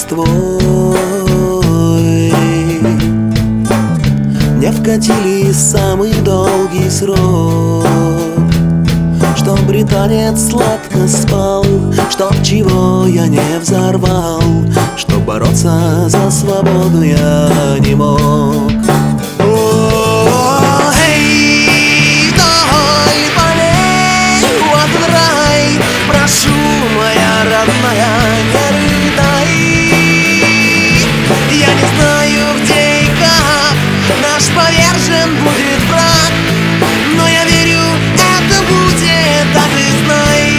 твой мне вкатили самый долгий срок, чтоб британец сладко спал, чтоб чего я не взорвал, чтоб бороться за свободу я не мог. Прошу, моя родная, не рыдай. Я не знаю, где и как наш повержен будет враг, но я верю, это будет, так и знай.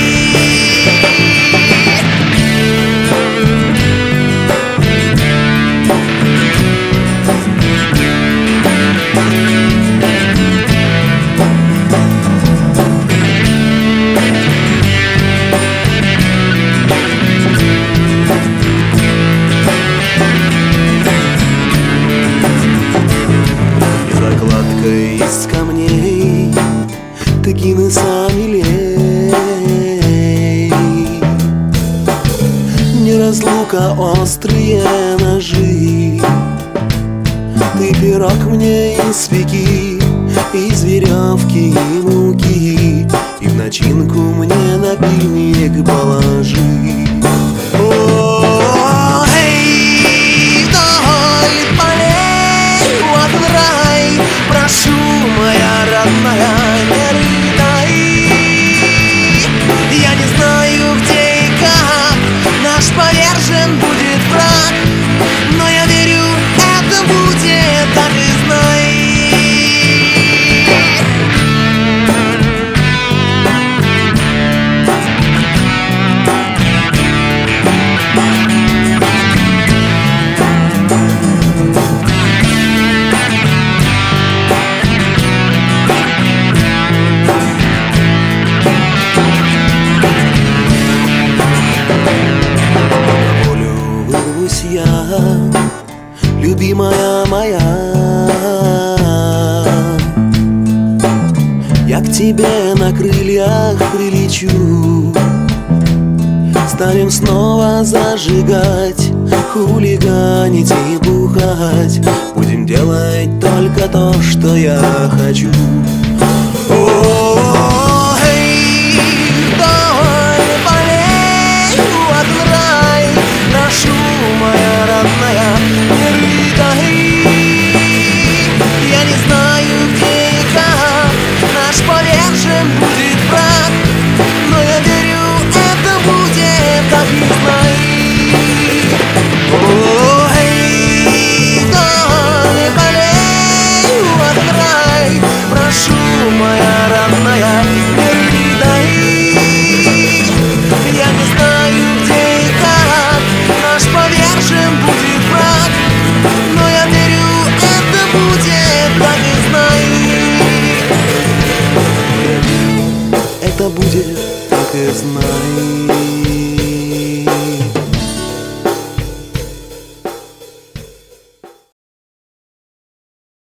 Из камней какими сами лей, не разлука, острые ножи. Ты пирог мне испеки из веревки и муки, и в начинку мне напильник положи. Прошу, моя родная, не рыдай. Я не знаю, где и как наш повержен будет враг, но я верю, это будет, так и знай. Любимая моя, я к тебе на крыльях прилечу. Станем снова зажигать, хулиганить и бухать. Будем делать только то, что я хочу.